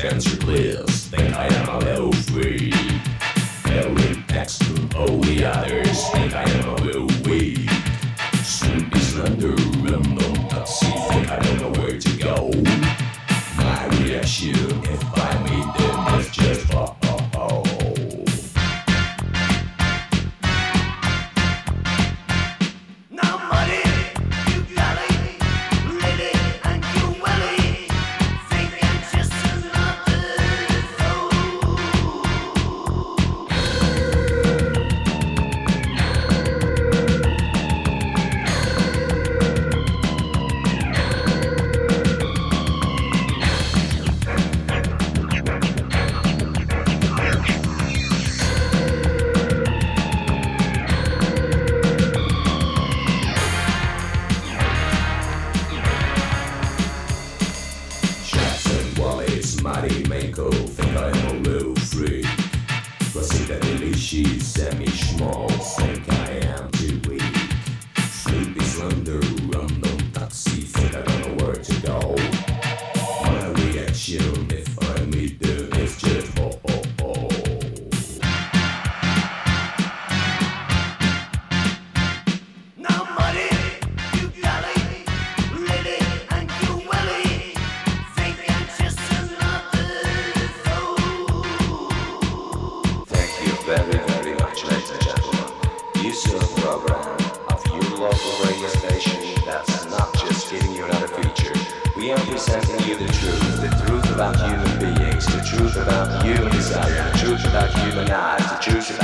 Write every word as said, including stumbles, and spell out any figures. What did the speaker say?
answer please. Think I am a little free. Very next to all the others. Think I am a little weak. Sleep is under random taxi. Think I don't know where to go. My reaction if I meet them is just oh oh oh. Mighty Mako, think I'm a little freak. Placida delicious, semi-small, think I am too weak. Sleep is slender, random taxi, think I don't know where to go. My reaction if I meet them is just oh oh oh. Now money, you got it, ready and you welly. Think I'm just Very, very much, ladies and gentlemen. You saw a program of your local radio station that's not just giving you another feature. We are presenting you the truth, the truth about human beings, the truth about human desire, the truth about human lives, the truth